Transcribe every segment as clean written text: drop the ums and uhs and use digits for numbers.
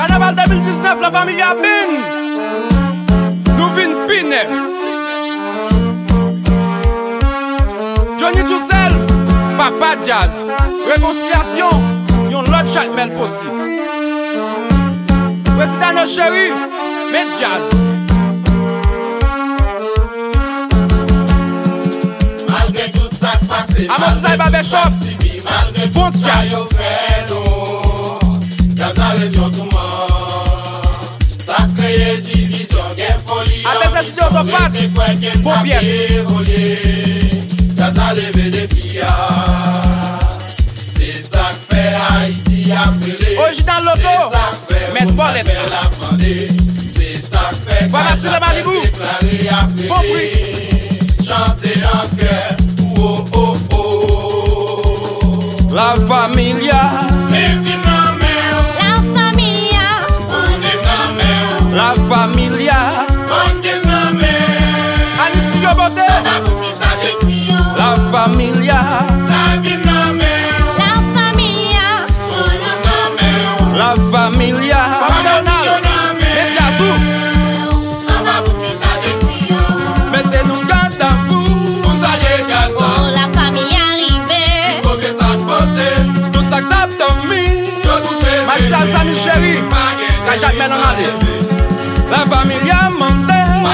Carnaval 2019, la famille a bin. Nous vînes pinef. Johnny Toussel, Papa Jazz. Réconciliation, yon l'autre chatmel possible. Président nos chéris, mais Jazz. Malgré tout ça qui passe, Amontsaï Babeshop, bon Jazz. Jazz arrête tout le monde. Ça crée division, guerre folie. Après ce studio de Pat, bon pièce. Jazz a levé des filles. C'est ça que fait Haïti appelé. Original Loto, Maître Bolette. C'est ça que fait Voilà, c'est le Malibu. Bon prix. Chanter en cœur. Oh, oh, oh. La familia. La familia. Anisigyo Bote. La familia. La familia. Mediazou. Mettez-nous garde à vous. Oh, la famille arrivée. Tout ça que t'as dormi. Marcel Samil Chéri. Kajak Menon allé. La famille a monté.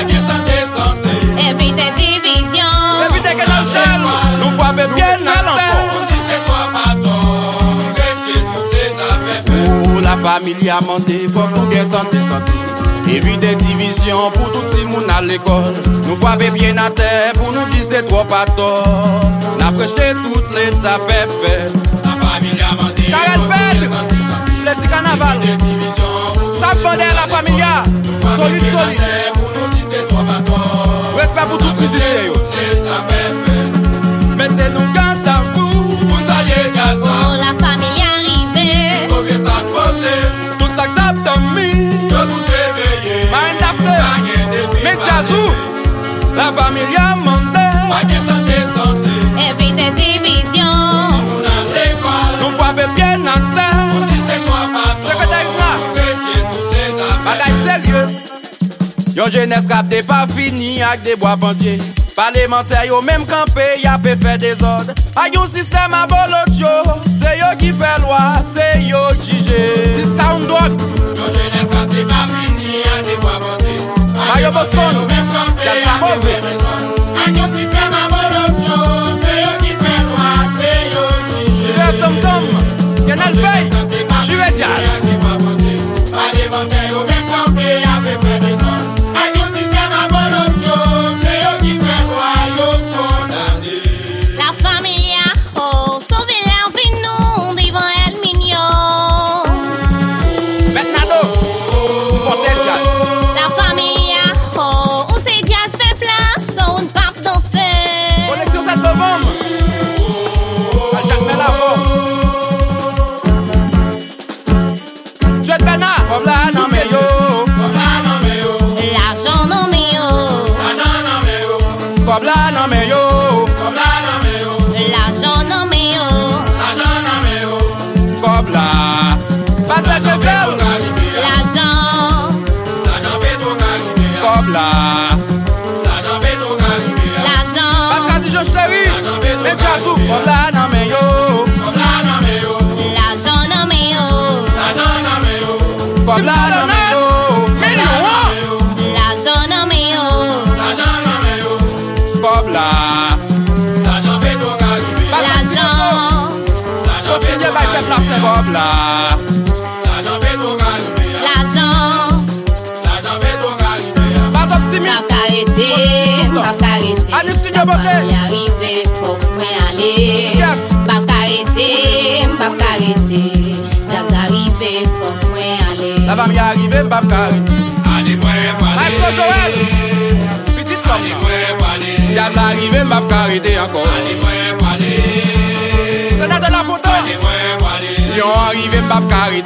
Évitez division. Évitez que dans le gel. Nous voyons bien dans l'enfant. La famille a monté. Faut qu'on gagne santé. Évitez division pour tout le monde à l'école. Nous voyons bien à terre pour nous dire c'est trop pas tort. N'a prêché toute l'étape fait. La famille a monté. Karel Ped. Laissez carnaval. Staff bandé la famille. Solide. Respect pour tout musicien. Mettez-nous garde à vous. Oh, la famille arrivée. Tout ça que t'as dormi. Marine Daphné. Mediazou. La famille a monté. Évitez division. Nous voyons bien en terre. Secrétaire Bagay sérieux. Yon jeunesse capté pas fini avec des bois bandiers. Parlementaires yo même campé, y'a peut faire des ordres. A yon système à bolotio, c'est yo qui fait loi, c'est yo jugé. Discount drug. Yon jeunesse capté pas fini avec des bois bandiers. Mayo Boston, just a mauvais. A yon système à bolotio, c'est yo qui fait loi, c'est yo jugé. Rêve Tom Tom, Canal Bay, Jure Jazz. Parlementaires yo même campé, y'a peut faire des ordres. A yon système à bolotio, c'est yo qui fait loi, yo condamné. La famille, oh, sauvez la vie, nous, devant elle mignon. Maintenant, supporter Jazz. La famille, oh, où c'est Jazz fait place, on ne pas danser. Connexion 7 novembre. Jacques Melavo. Joël Bernard. Comme là, non mais yo. L'argent non mais oh. Comme là, non mais yo. L'argent non mais oh. Comme là. Passe la Giselle. L'argent. Comme là. L'argent. Pascal Dijon Chéri. Mediazou. Comme là, non mais yo. L'argent non mais oh. Comme là, non mais yo. Million. L'argent non mais oh. Comme là. L'argent. Continuez à faire placer. Comme là. L'argent. Pas optimiste. Pas arrêter. Anisigyo Bote. Arrivé, faut moi aller. Yes. Pas arrêter. Jazz arrivé, faut moi aller. La famille arrive, m'bap carré. Maestro Joël. Petite comme là. Jazz arrive, m'bap carré encore. C'est là de la photo. Yon arrive, m'bap carré.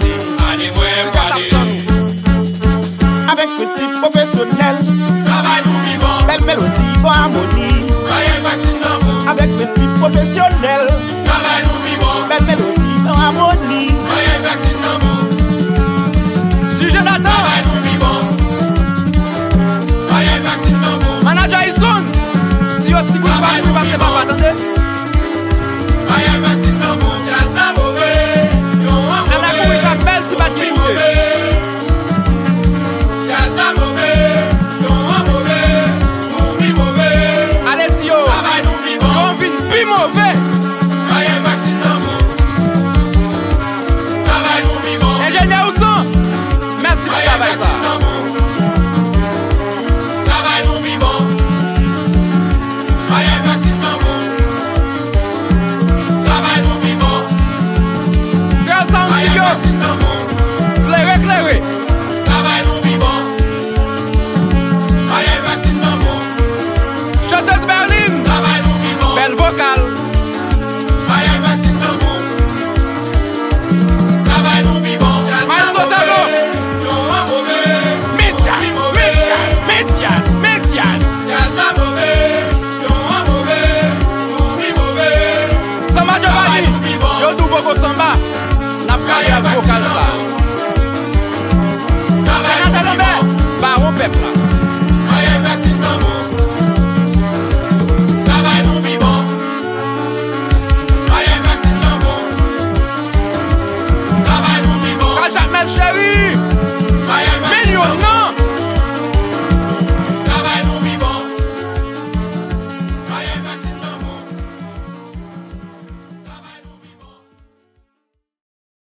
Avec principe professionnel, belle mélodie, bonne harmonie. Avec principe professionnel, belle mélodie, bonne harmonie. Tu Clairé, clairé. Travail nous vivons. Aïe, facile non bon. Chanteuse Berlin. Travail nous vivons. Belle vocale. Aïe, facile non bon. Travail nous vivons. Maestro Sano. Médias. Samba Giovanni. Yo du boko samba. La frère vocal ça. Sénateur Lambert. Baron peuple.